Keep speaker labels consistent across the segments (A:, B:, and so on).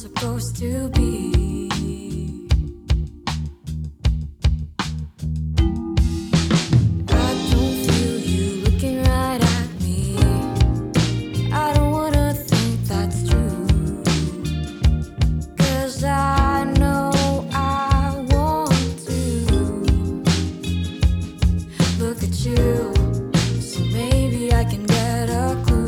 A: supposed to be. I don't feel you looking right at me. I don't wanna think that's true, 'cause I know I want to look at you, so maybe I can get a clue.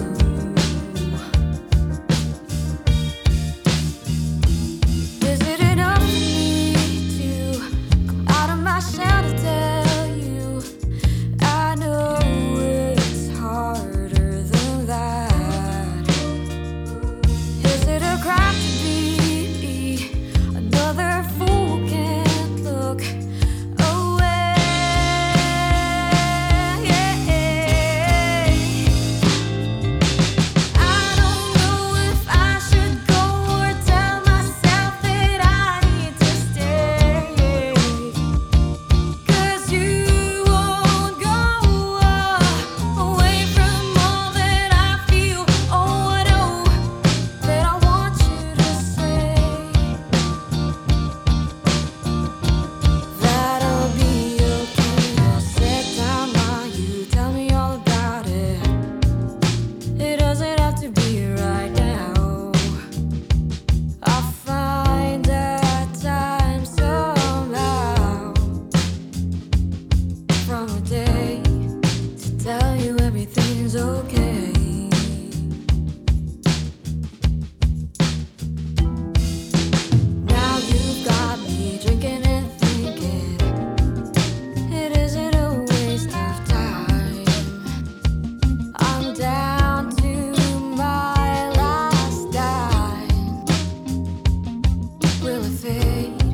A: Is it enough for me to come out of my shell to tell you I know it's harder than that? Is it a crime to be another fool who can't look away? I don't know if I should go or tell myself that I need to stay, 'cause you won't go away from all that I feel. Oh, I know that I want you to say that I'll be okay. I'll sit down while you tell me all about it. It doesn't have to be right now. I'll find that time somehow from a day to tell you everything's okay. Now you've got me drinking and thinking it isn't a waste of time. I'm down to my last dime. Will it fade?